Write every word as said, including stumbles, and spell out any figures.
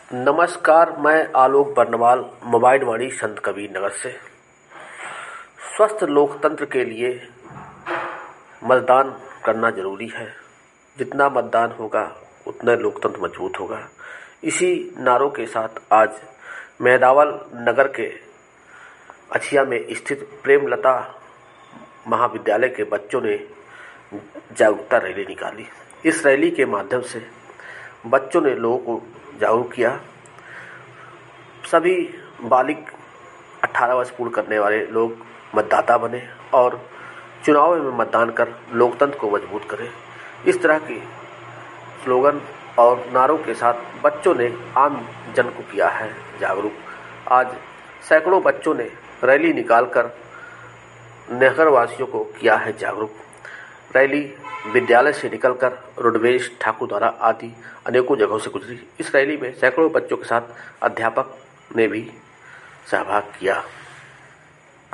नमस्कार, मैं आलोक बर्नवाल मोबाइल वाणी संत कबीर नगर से। स्वस्थ लोकतंत्र के लिए मतदान करना जरूरी है। जितना मतदान होगा उतना लोकतंत्र मजबूत होगा। इसी नारों के साथ आज मेहदावल नगर के अछिया में स्थित प्रेमलता महाविद्यालय के बच्चों ने जागरूकता रैली निकाली। इस रैली के माध्यम से बच्चों ने लोगों को जागरूक किया। सभी बालिग अठारह वर्ष पूर्ण करने वाले लोग मतदाता बने और चुनाव में मतदान कर लोकतंत्र को मजबूत करें। इस तरह की स्लोगन और नारों के साथ बच्चों ने आम जन को किया है जागरूक। आज सैकड़ों बच्चों ने रैली निकालकर नगरवासियों को किया है जागरूक। रैली विद्यालय से निकलकर रोडवेज, ठाकुरद्वारा आदि अनेकों जगहों से गुजरी। इस रैली में सैकड़ों बच्चों के साथ अध्यापक ने भी सहभाग किया।